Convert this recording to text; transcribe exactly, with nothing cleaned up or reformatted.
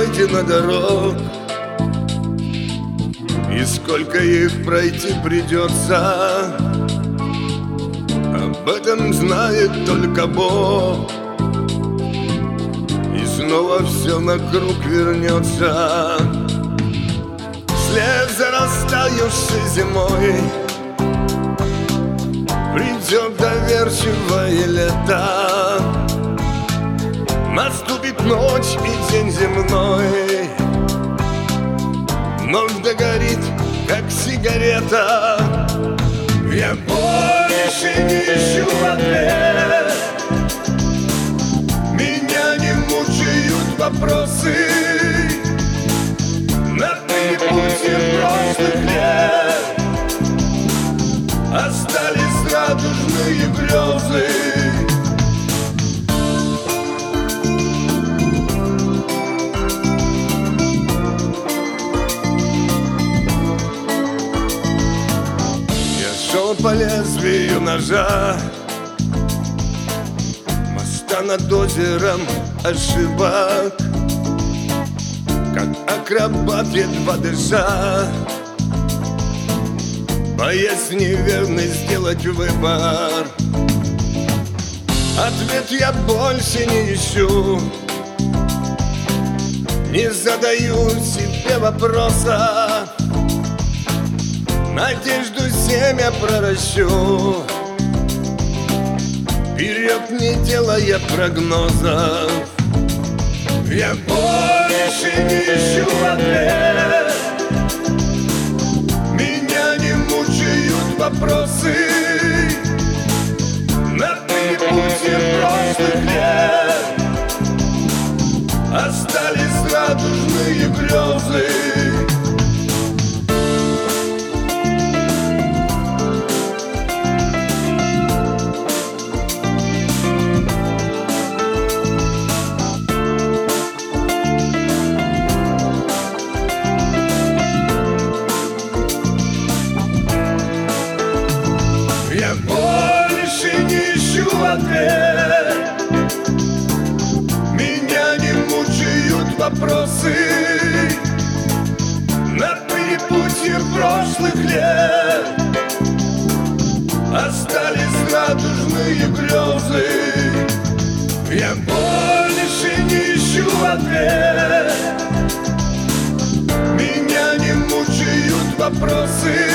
пройдено дорог, и сколько их пройти придется, об этом знает только Бог. И снова все на круг вернется. Вслед за растаявшей зимой придет доверчивое лето. Наступит ночь и день земной, вновь догорит, как сигарета. Я больше не ищу ответ, меня не мучают вопросы. На перепутье прошлых лет остались радужные грезы. Шел по лезвию ножа, моста над озером ошибок, как акробат едва дыша, боясь неверный сделать выбор. Ответ я больше не ищу, не задаю себе вопроса. Надежду семя проращу, вперед не делая прогнозов. Я больше не ищу ответ, меня не мучают вопросы. На перепутье прошлых лет остались радужные грезы. Я больше не ищу ответ, меня не мучают вопросы. На перепутье прошлых лет остались радужные грезы. Я больше не ищу ответ, меня не мучают вопросы.